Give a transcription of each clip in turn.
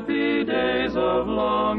happy days of long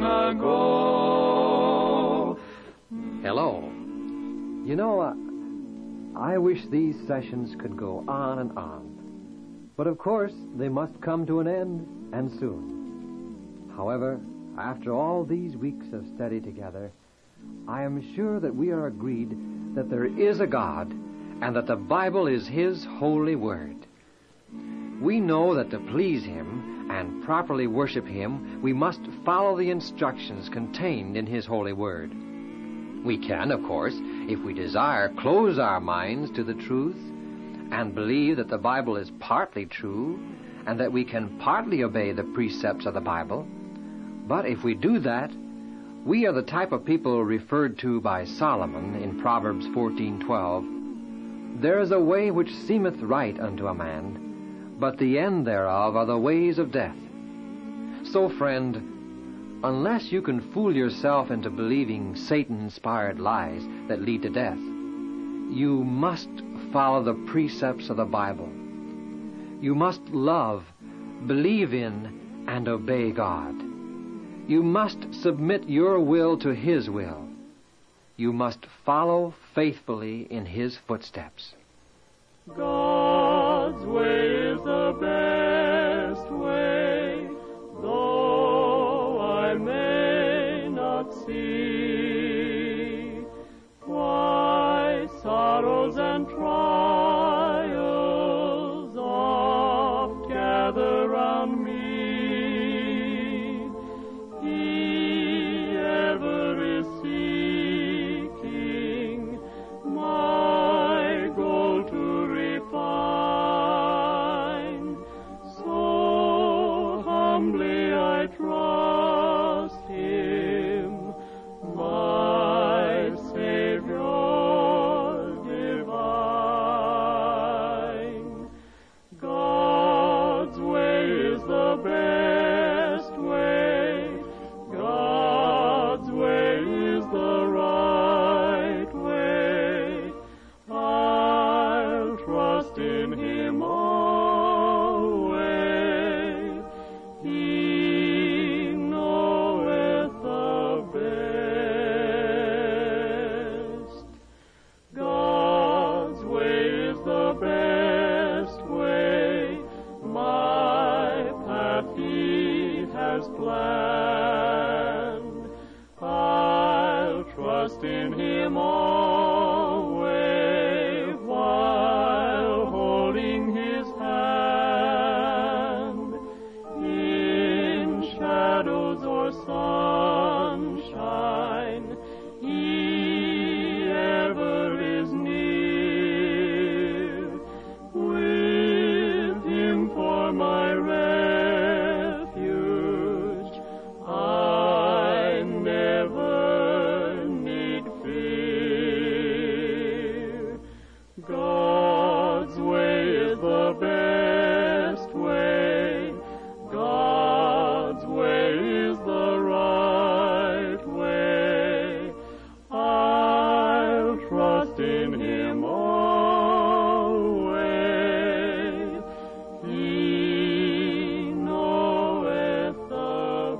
ago. Hello. You know, I wish these sessions could go on and on. But of course, they must come to an end, and soon. However, after all these weeks of study together, I am sure that we are agreed that there is a God and that the Bible is His holy word. We know that to please Him and properly worship Him, we must follow the instructions contained in His holy word. We can, of course, if we desire, close our minds to the truth and believe that the Bible is partly true and that we can partly obey the precepts of the Bible. But if we do that, we are the type of people referred to by Solomon in Proverbs 14:12. There is a way which seemeth right unto a man, but the end thereof are the ways of death. So, friend, unless you can fool yourself into believing Satan-inspired lies that lead to death, you must follow the precepts of the Bible. You must love, believe in, and obey God. You must submit your will to His will. You must follow faithfully in His footsteps. God's way is the best way, though I may not see why sorrows and trials oft gather round me. He ever is seeking my goal to refine. So humbly I trust Him, my Savior divine. God's way is the best way. God's way is the right way. I'll trust in Him always. He knoweth the best. God's way is the best way. My path He has planned. I'll trust in Him always while holding His hand. In shadows or sunshine, He ever is near. With Him for my refuge, I never need fear. God's way is the best way. God's way is the right way. I'll trust in Him always. He knoweth the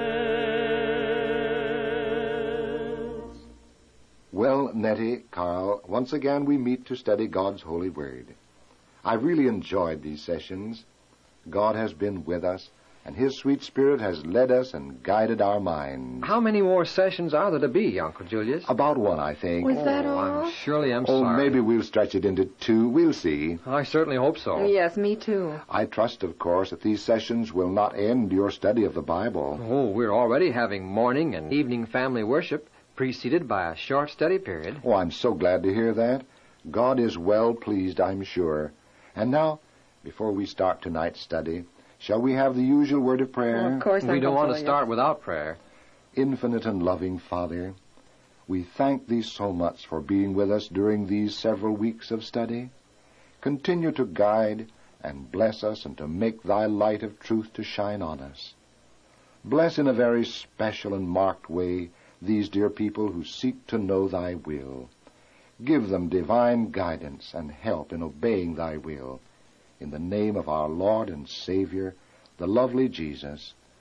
best. Well, Nettie, Carl, once again we meet to study God's holy word. I've really enjoyed these sessions. God has been with us, and His sweet Spirit has led us and guided our minds. How many more sessions are there to be, Uncle Julius? About one, I think. Was that all? I'm sorry. Maybe we'll stretch it into 2. We'll see. I certainly hope so. Yes, me too. I trust, of course, that these sessions will not end your study of the Bible. Oh, we're already having morning and evening family worship, preceded by a short study period. Oh, I'm so glad to hear that. God is well pleased, I'm sure. And now, before we start tonight's study, shall we have the usual word of prayer? Well, of course, We don't want to Julius. start without prayer. Infinite and loving Father, we thank Thee so much for being with us during these several weeks of study. Continue to guide and bless us and to make Thy light of truth to shine on us. Bless in a very special and marked way these dear people who seek to know Thy will. Give them divine guidance and help in obeying Thy will. In the name of our Lord and Savior, the lovely Jesus.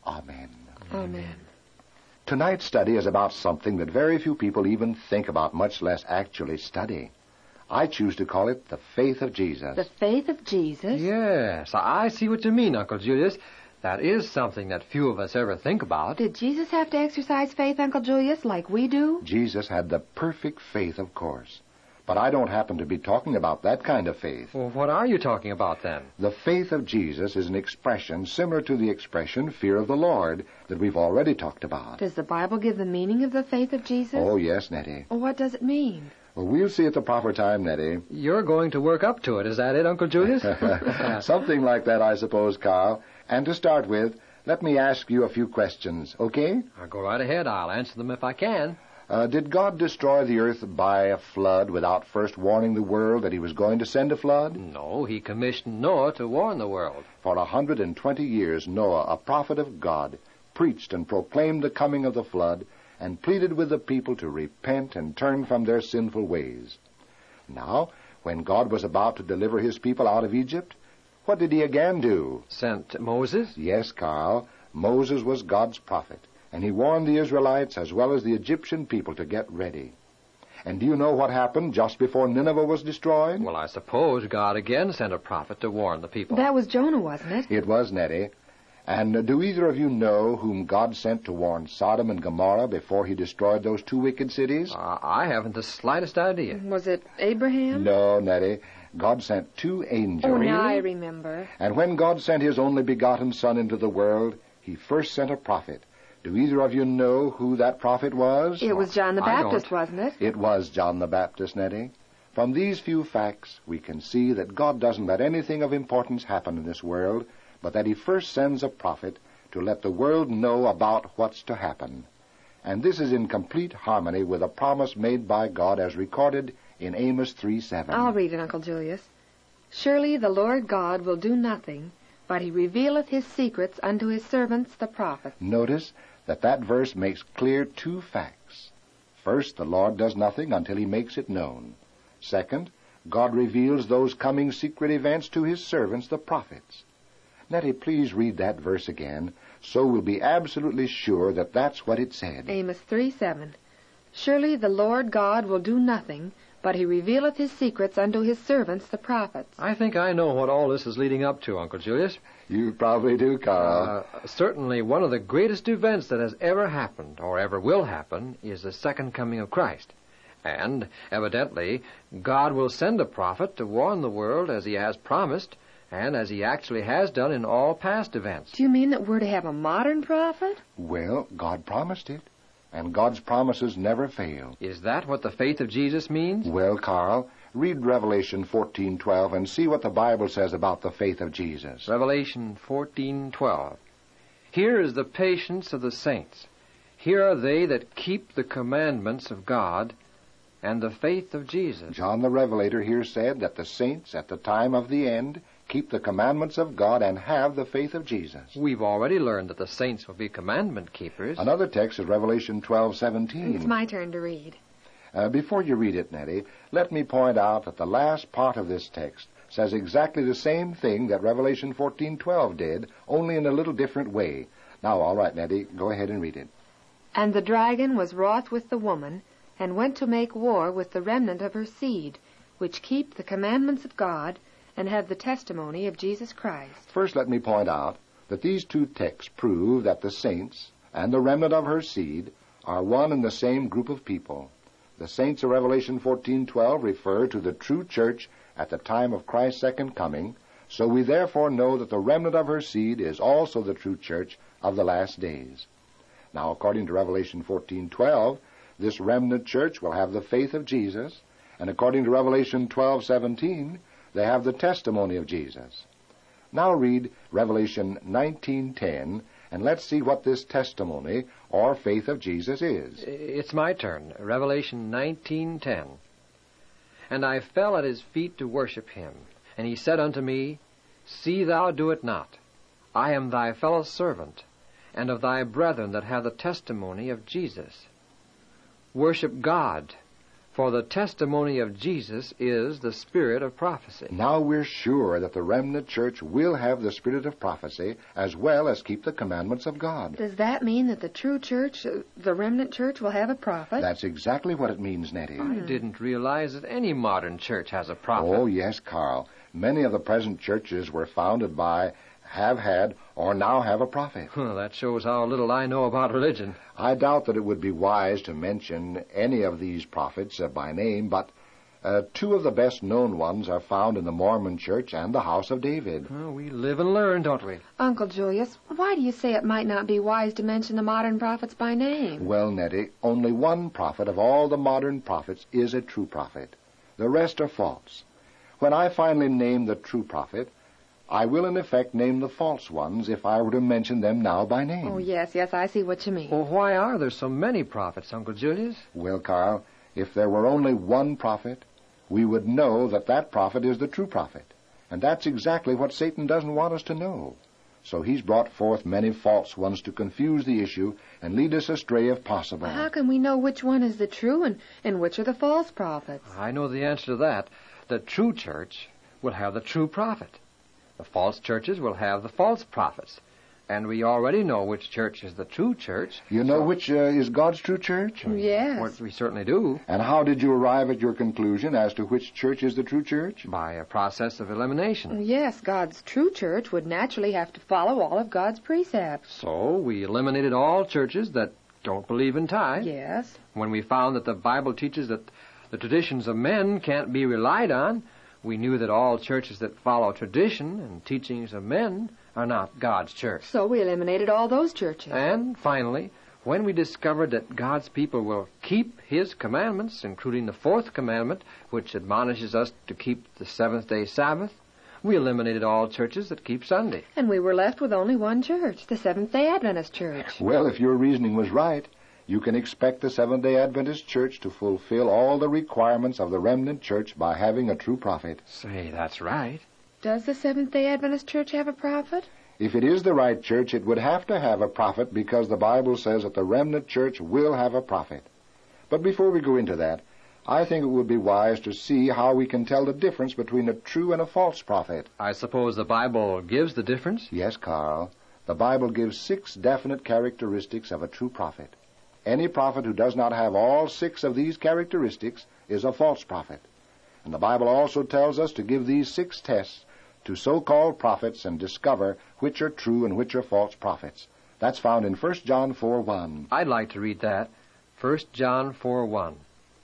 Amen. Amen. Tonight's study is about something that very few people even think about, much less actually study. I choose to call it the faith of Jesus. The faith of Jesus? Yes, I see what you mean, Uncle Julius. That is something that few of us ever think about. Did Jesus have to exercise faith, Uncle Julius, like we do? Jesus had the perfect faith, of course. But I don't happen to be talking about that kind of faith. Well, what are you talking about, then? The faith of Jesus is an expression similar to the expression fear of the Lord that we've already talked about. Does the Bible give the meaning of the faith of Jesus? Oh, yes, Nettie. What does it mean? Well, we'll see at the proper time, Nettie. You're going to work up to it, is that it, Uncle Julius? Something like that, I suppose, Carl. And to start with, let me ask you a few questions, okay? Go right ahead. I'll answer them if I can. Did God destroy the earth by a flood without first warning the world that he was going to send a flood? No, he commissioned Noah to warn the world. For 120 years, Noah, a prophet of God, preached and proclaimed the coming of the flood and pleaded with the people to repent and turn from their sinful ways. Now, when God was about to deliver his people out of Egypt, what did he again do? Sent Moses? Yes, Carl. Moses was God's prophet, and he warned the Israelites as well as the Egyptian people to get ready. And do you know what happened just before Nineveh was destroyed? Well, I suppose God again sent a prophet to warn the people. That was Jonah, wasn't it? It was, Nettie. And do either of you know whom God sent to warn Sodom and Gomorrah before he destroyed those two wicked cities? I haven't the slightest idea. Was it Abraham? No, Nettie. God sent two angels. Oh, now I remember. And when God sent his only begotten Son into the world, he first sent a prophet. Do either of you know who that prophet was? It was John the I Baptist, don't. wasn't it? It was John the Baptist, Nettie. From these few facts, we can see that God doesn't let anything of importance happen in this world, but that he first sends a prophet to let the world know about what's to happen. And this is in complete harmony with a promise made by God as recorded in Amos 3:7. I'll read it, Uncle Julius. Surely the Lord God will do nothing, but he revealeth his secrets unto his servants the prophets. Notice that verse makes clear two facts. First, the Lord does nothing until he makes it known. Second, God reveals those coming secret events to his servants, the prophets. Nettie, please read that verse again, so we'll be absolutely sure that that's what it said. Amos 3:7. Surely the Lord God will do nothing, but he revealeth his secrets unto his servants the prophets. I think I know what all this is leading up to, Uncle Julius. You probably do, Carl. Certainly one of the greatest events that has ever happened, or ever will happen, is the second coming of Christ. And, evidently, God will send a prophet to warn the world as he has promised, and as he actually has done in all past events. Do you mean that we're to have a modern prophet? Well, God promised it, and God's promises never fail. Is that what the faith of Jesus means? Well, Carl, read Revelation 14:12 and see what the Bible says about the faith of Jesus. Revelation 14:12. Here is the patience of the saints. Here are they that keep the commandments of God and the faith of Jesus. John the Revelator here said that the saints at the time of the end keep the commandments of God and have the faith of Jesus. We've already learned that the saints will be commandment keepers. Another text is Revelation 12:17. It's my turn to read. Before you read it, Nettie, let me point out that the last part of this text says exactly the same thing that Revelation 14:12 did, only in a little different way. Now, all right, Nettie, go ahead and read it. And the dragon was wroth with the woman, and went to make war with the remnant of her seed, which keep the commandments of God, and have the testimony of Jesus Christ. First, let me point out that these two texts prove that the saints and the remnant of her seed are one and the same group of people. The saints of Revelation 14:12 refer to the true church at the time of Christ's second coming, so we therefore know that the remnant of her seed is also the true church of the last days. Now, according to Revelation 14:12, this remnant church will have the faith of Jesus, and according to Revelation 12:17, they have the testimony of Jesus. Now read Revelation 19:10, and let's see what this testimony or faith of Jesus is. It's my turn. Revelation 19:10. And I fell at his feet to worship him. And he said unto me, See thou do it not. I am thy fellow servant, and of thy brethren that have the testimony of Jesus. Worship God, For the testimony of Jesus is the spirit of prophecy. Now we're sure that the remnant church will have the spirit of prophecy as well as keep the commandments of God. Does that mean that the true church, the remnant church, will have a prophet? That's exactly what it means, Nettie. I didn't realize that any modern church has a prophet. Oh, yes, Carl. Many of the present churches were founded by, have had, or now have a prophet. Well, that shows how little I know about religion. I doubt that it would be wise to mention any of these prophets by name, but two of the best-known ones are found in the Mormon Church and the House of David. Well, we live and learn, don't we? Uncle Julius, why do you say it might not be wise to mention the modern prophets by name? Well, Nettie, only one prophet of all the modern prophets is a true prophet. The rest are false. When I finally name the true prophet, I will in effect name the false ones if I were to mention them now by name. Oh, yes, I see what you mean. Well, why are there so many prophets, Uncle Julius? Well, Carl, if there were only one prophet, we would know that that prophet is the true prophet. And that's exactly what Satan doesn't want us to know. So he's brought forth many false ones to confuse the issue and lead us astray if possible. How can we know which one is the true and which are the false prophets? I know the answer to that. The true church will have the true prophet. The false churches will have the false prophets. And we already know which church is the true church. You know which is God's true church? Yes. Well, we certainly do. And how did you arrive at your conclusion as to which church is the true church? By a process of elimination. Yes, God's true church would naturally have to follow all of God's precepts. So we eliminated all churches that don't believe in tithe. Yes. When we found that the Bible teaches that the traditions of men can't be relied on, we knew that all churches that follow tradition and teachings of men are not God's church. So we eliminated all those churches. And finally, when we discovered that God's people will keep His commandments, including the fourth commandment, which admonishes us to keep the seventh-day Sabbath, we eliminated all churches that keep Sunday. And we were left with only one church, the Seventh-day Adventist Church. Well, if your reasoning was right, you can expect the Seventh-day Adventist Church to fulfill all the requirements of the remnant church by having a true prophet. Say, that's right. Does the Seventh-day Adventist Church have a prophet? If it is the right church, it would have to have a prophet because the Bible says that the remnant church will have a prophet. But before we go into that, I think it would be wise to see how we can tell the difference between a true and a false prophet. I suppose the Bible gives the difference? Yes, Carl. The Bible gives 6 definite characteristics of a true prophet. Any prophet who does not have all 6 of these characteristics is a false prophet. And the Bible also tells us to give these 6 tests to so-called prophets and discover which are true and which are false prophets. That's found in 1 John 4:1. I'd like to read that. 1 John 4:1.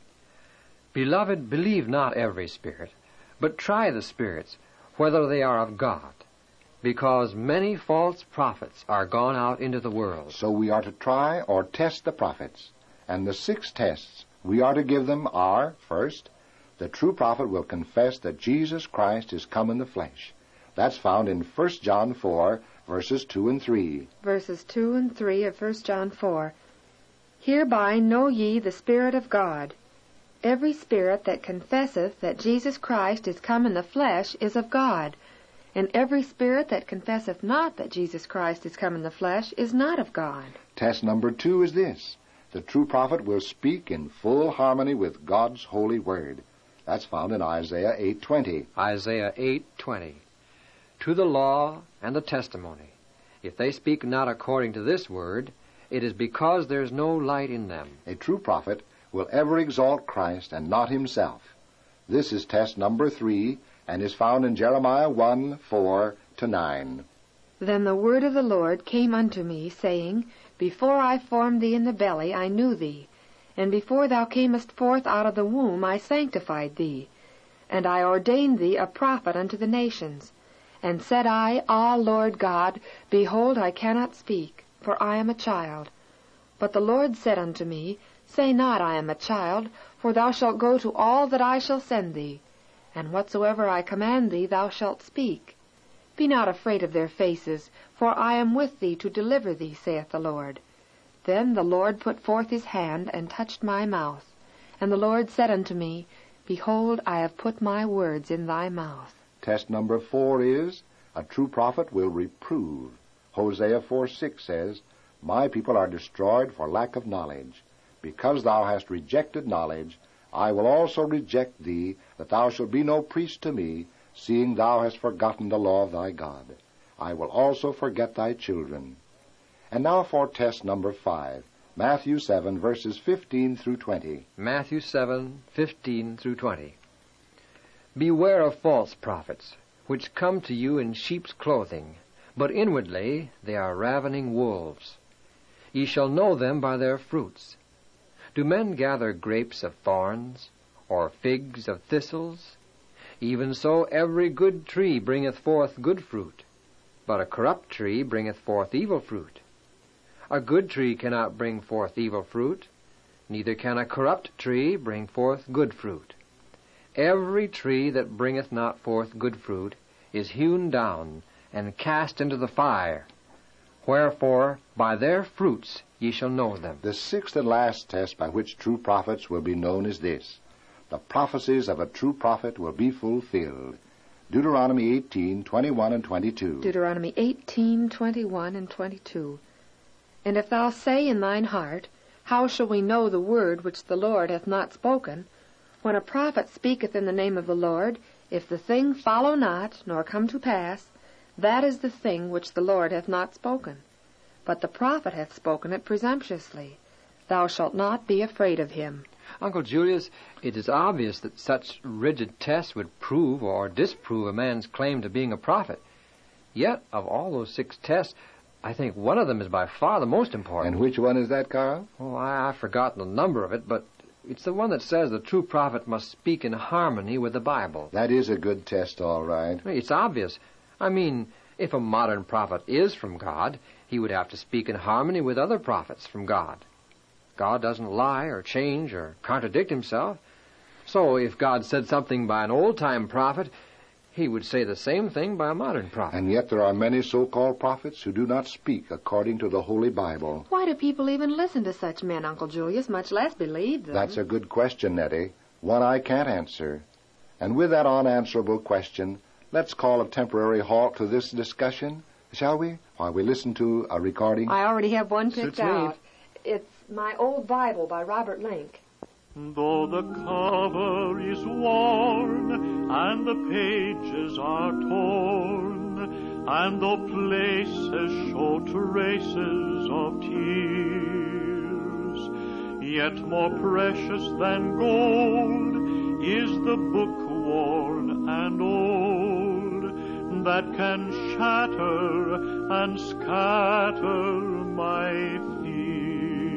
Beloved, believe not every spirit, but try the spirits, whether they are of God, because many false prophets are gone out into the world. So we are to try or test the prophets. And the 6 tests we are to give them are, first, the true prophet will confess that Jesus Christ is come in the flesh. That's found in 1 John 4, verses 2 and 3. Verses 2 and 3 of 1 John 4. Hereby know ye the Spirit of God. Every spirit that confesseth that Jesus Christ is come in the flesh is of God. And every spirit that confesseth not that Jesus Christ is come in the flesh is not of God. Test number 2 is this. The true prophet will speak in full harmony with God's holy word. That's found in Isaiah 8:20. Isaiah 8:20. To the law and the testimony, if they speak not according to this word, it is because there's no light in them. A true prophet will ever exalt Christ and not himself. This is test number 3 and is found in Jeremiah 1:4-9. Then the word of the Lord came unto me, saying, Before I formed thee in the belly I knew thee, and before thou camest forth out of the womb I sanctified thee, and I ordained thee a prophet unto the nations. And said I, Ah, Lord God, behold, I cannot speak, for I am a child. But the Lord said unto me, Say not, I am a child, for thou shalt go to all that I shall send thee, and whatsoever I command thee thou shalt speak. Be not afraid of their faces, for I am with thee to deliver thee, saith the Lord. Then the Lord put forth his hand, and touched my mouth. And the Lord said unto me, Behold, I have put my words in thy mouth. Test number 4 is, a true prophet will reprove. Hosea 4:6 says, My people are destroyed for lack of knowledge. Because thou hast rejected knowledge, I will also reject thee, that thou shalt be no priest to me, seeing thou hast forgotten the law of thy God. I will also forget thy children. And now for test number 5, Matthew 7, verses 15 through 20. Matthew 7, 15 through 20. Beware of false prophets, which come to you in sheep's clothing, but inwardly they are ravening wolves. Ye shall know them by their fruits. Do men gather grapes of thorns, or figs of thistles? Even so every good tree bringeth forth good fruit, but a corrupt tree bringeth forth evil fruit. A good tree cannot bring forth evil fruit, neither can a corrupt tree bring forth good fruit. Every tree that bringeth not forth good fruit is hewn down and cast into the fire. Wherefore, by their fruits ye shall know them. The 6th and last test by which true prophets will be known is this: the prophecies of a true prophet will be fulfilled. Deuteronomy 18, 21 and 22. Deuteronomy 18, 21 and 22. And if thou say in thine heart, How shall we know the word which the Lord hath not spoken? When a prophet speaketh in the name of the Lord, if the thing follow not, nor come to pass, that is the thing which the Lord hath not spoken. But the prophet hath spoken it presumptuously. Thou shalt not be afraid of him. Uncle Julius, it is obvious that such rigid tests would prove or disprove a man's claim to being a prophet. Yet, of all those 6 tests, I think one of them is by far the most important. And which one is that, Carl? Oh, I've forgotten the number of it, but it's the one that says the true prophet must speak in harmony with the Bible. That is a good test, all right. It's obvious. I mean, if a modern prophet is from God, he would have to speak in harmony with other prophets from God. God doesn't lie or change or contradict himself. So if God said something by an old-time prophet, he would say the same thing by a modern prophet. And yet there are many so-called prophets who do not speak according to the Holy Bible. Why do people even listen to such men, Uncle Julius, much less believe them? That's a good question, Nettie. One I can't answer. And with that unanswerable question, let's call a temporary halt to this discussion, shall we? While we listen to a recording. I already have one picked Suits me. out. It's My Old Bible by Robert Link. Though the cover is worn and the pages are torn, and though places show traces of tears, yet more precious than gold is the book worn and old, that can shatter and scatter my fears.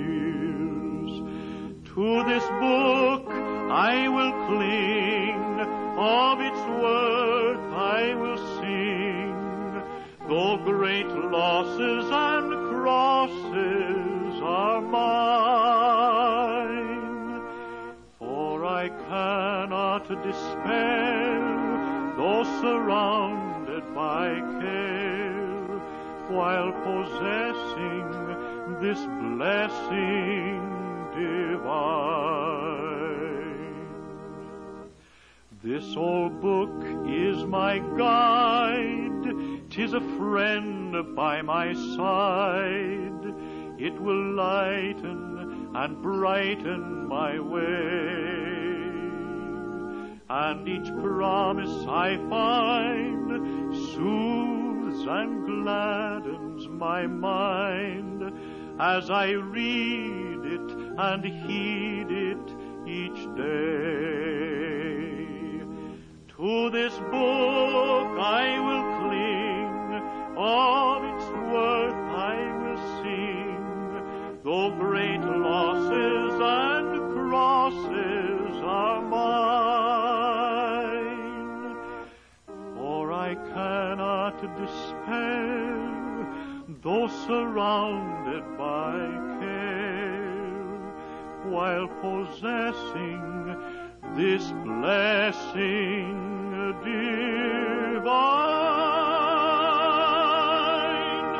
To this book I will cling, of its worth I will sing, though great losses and crosses are mine. For I cannot despair, though surrounded by care, while possessing this blessing divine. This old book is my guide, 'tis a friend by my side. It will lighten and brighten my way, and each promise I find soothes and gladdens my mind, as I read it and heed it each day. To this book I will cling, of its worth I will sing, though great losses and crosses are mine. For I cannot despair, though surrounded by care, while possessing this blessing divine.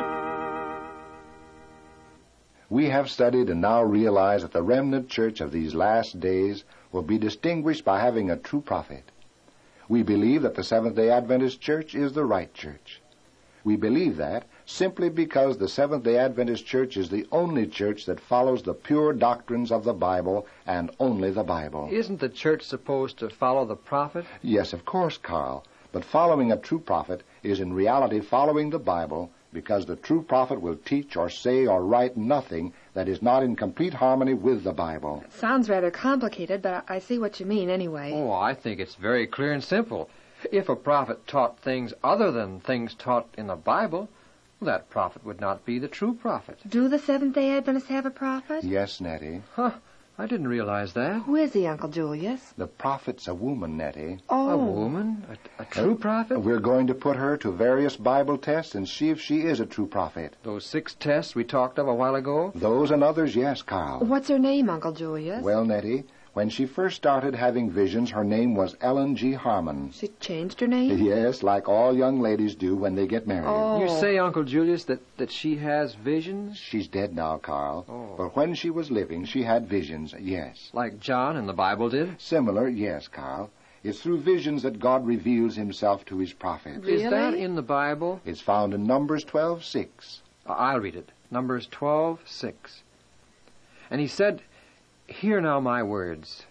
We have studied and now realize that the remnant church of these last days will be distinguished by having a true prophet. We believe that the Seventh-day Adventist Church is the right church. We believe that simply because the Seventh-day Adventist Church is the only church that follows the pure doctrines of the Bible and only the Bible. Isn't the church supposed to follow the prophet? Yes, of course, Carl. But following a true prophet is in reality following the Bible, because the true prophet will teach or say or write nothing that is not in complete harmony with the Bible. Sounds rather complicated, but I see what you mean anyway. Oh, I think it's very clear and simple. If a prophet taught things other than things taught in the Bible, that prophet would not be the true prophet. Do the Seventh-day Adventists have a prophet? Yes, Nettie. Huh, I didn't realize that. Who is he, Uncle Julius? The prophet's a woman, Nettie. Oh. A woman? A true prophet? We're going to put her to various Bible tests and see if she is a true prophet. Those 6 tests we talked of a while ago? Those and others, yes, Carl. What's her name, Uncle Julius? Well, Nettie, when she first started having visions, her name was Ellen G. Harmon. She changed her name? Yes, like all young ladies do when they get married. Oh. You say, Uncle Julius, that she has visions? She's dead now, Carl. Oh. But when she was living, she had visions, yes. Like John in the Bible did? Similar, yes, Carl. It's through visions that God reveals himself to his prophets. Really? Is that in the Bible? It's found in Numbers 12:6. I'll read it. Numbers 12:6. And he said, "Hear now my words.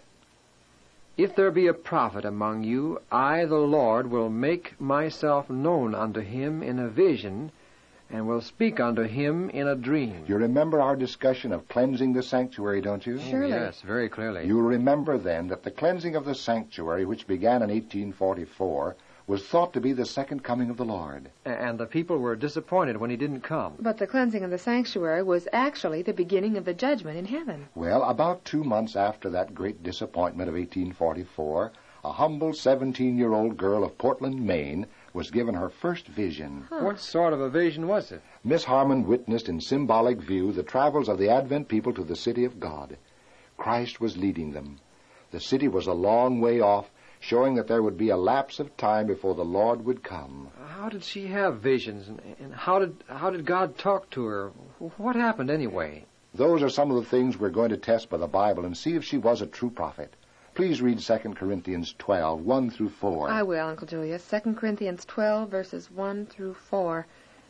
If there be a prophet among you, I, the Lord, will make myself known unto him in a vision, and will speak unto him in a dream." You remember our discussion of cleansing the sanctuary, don't you? Surely. Yes, very clearly. You'll remember then that the cleansing of the sanctuary, which began in 1844, was thought to be the second coming of the Lord. And the people were disappointed when he didn't come. But the cleansing of the sanctuary was actually the beginning of the judgment in heaven. Well, about 2 months after that great disappointment of 1844, a humble 17-year-old girl of Portland, Maine, was given her first vision. What sort of a vision was it? Miss Harmon witnessed in symbolic view the travels of the Advent people to the city of God. Christ was leading them. The city was a long way off, showing that there would be a lapse of time before the Lord would come. How did she have visions, and how did God talk to her? What happened anyway? Those are some of the things we're going to test by the Bible and see if she was a true prophet. Please read 2 Corinthians 12, 1 through 4. I will, Uncle Julius. 2 Corinthians 12, verses 1 through 4.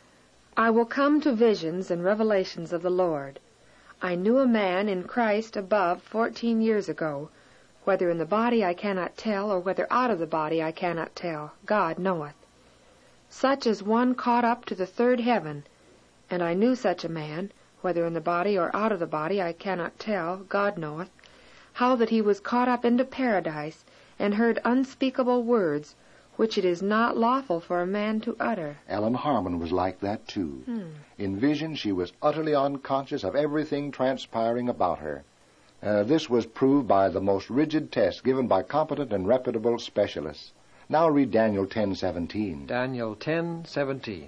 I will come to visions and revelations of the Lord. I knew a man in Christ above 14 years ago. Whether in the body I cannot tell, or whether out of the body I cannot tell. God knoweth. Such as one caught up to the third heaven. And I knew such a man, whether in the body or out of the body I cannot tell, God knoweth, how that he was caught up into paradise, and heard unspeakable words, which it is not lawful for a man to utter. Ellen Harmon was like that, too. In vision, she was utterly unconscious of everything transpiring about her. This was proved by the most rigid tests given by competent and reputable specialists. Now read Daniel 10:17. Daniel 10:17.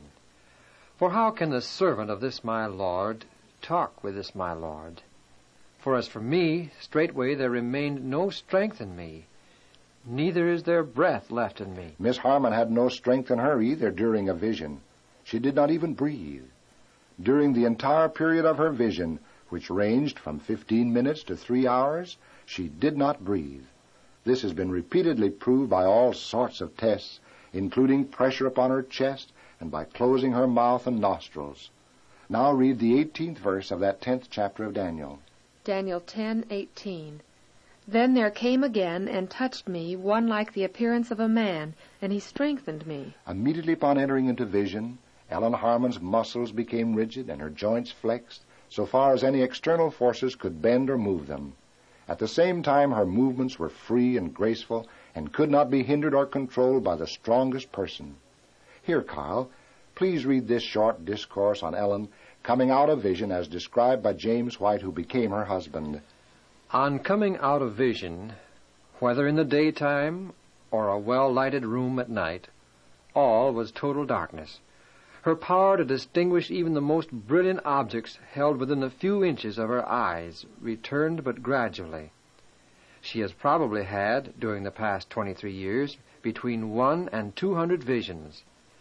For how can the servant of this my Lord talk with this my Lord? For as for me, straightway there remained no strength in me, neither is there breath left in me. Miss Harmon had no strength in her either during a vision. She did not even breathe. During the entire period of her vision, which ranged from 15 minutes to 3 hours, she did not breathe. This has been repeatedly proved by all sorts of tests, including pressure upon her chest and by closing her mouth and nostrils. Now read the 18th verse of that 10th chapter of Daniel. Daniel 10:18. Then there came again and touched me one like the appearance of a man, and he strengthened me. Immediately upon entering into vision, Ellen Harmon's muscles became rigid and her joints flexed, so far as any external forces could bend or move them. At the same time, her movements were free and graceful and could not be hindered or controlled by the strongest person. Here, Carl, please read this short discourse on Ellen coming out of vision as described by James White, who became her husband. On coming out of vision, whether in the daytime or a well-lighted room at night, all was total darkness. Her power to distinguish even the most brilliant objects held within a few inches of her eyes returned but gradually. She has probably had, during the past 23 years, between 100 and 200 visions.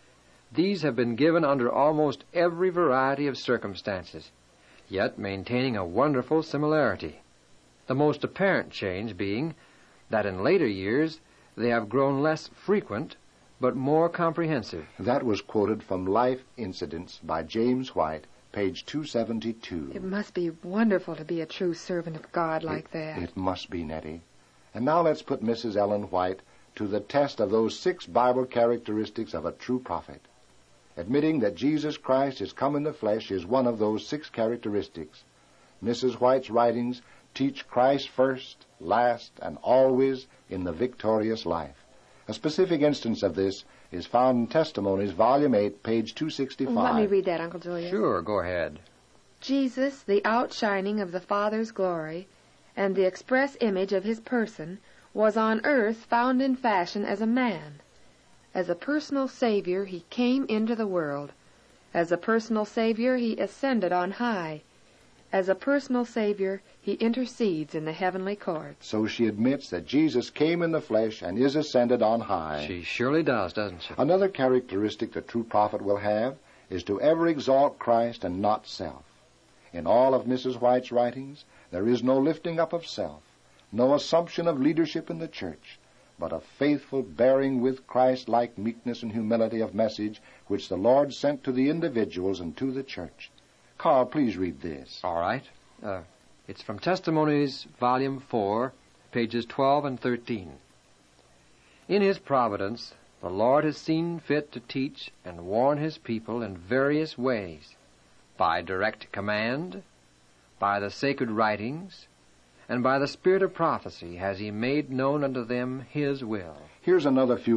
These have been given under almost every variety of circumstances, yet maintaining a wonderful similarity. The most apparent change being that in later years they have grown less frequent, but more comprehensive. That was quoted from Life Incidents by James White, page 272. It must be wonderful to be a true servant of God like that. It must be, Nettie. And now let's put Mrs. Ellen White to the test of those 6 Bible characteristics of a true prophet. Admitting that Jesus Christ is come in the flesh is one of those 6 characteristics. Mrs. White's writings teach Christ first, last, and always in the victorious life. A specific instance of this is found in Testimonies, Volume 8, page 265. Let me read that, Uncle Julius. Sure, go ahead. Jesus, the outshining of the Father's glory, and the express image of his person, was on earth found in fashion as a man. As a personal Savior, he came into the world. As a personal Savior, he ascended on high. As a personal Savior, he intercedes in the heavenly courts. So she admits that Jesus came in the flesh and is ascended on high. She surely does, doesn't she? Another characteristic the true prophet will have is to ever exalt Christ and not self. In all of Mrs. White's writings, there is no lifting up of self, no assumption of leadership in the church, but a faithful bearing with Christ-like meekness and humility of message which the Lord sent to the individuals and to the church. Carl, please read this. All right. It's from Testimonies, Volume 4, pages 12 and 13. In his providence, the Lord has seen fit to teach and warn his people in various ways, by direct command, by the sacred writings, and by the spirit of prophecy has he made known unto them his will. Here's another few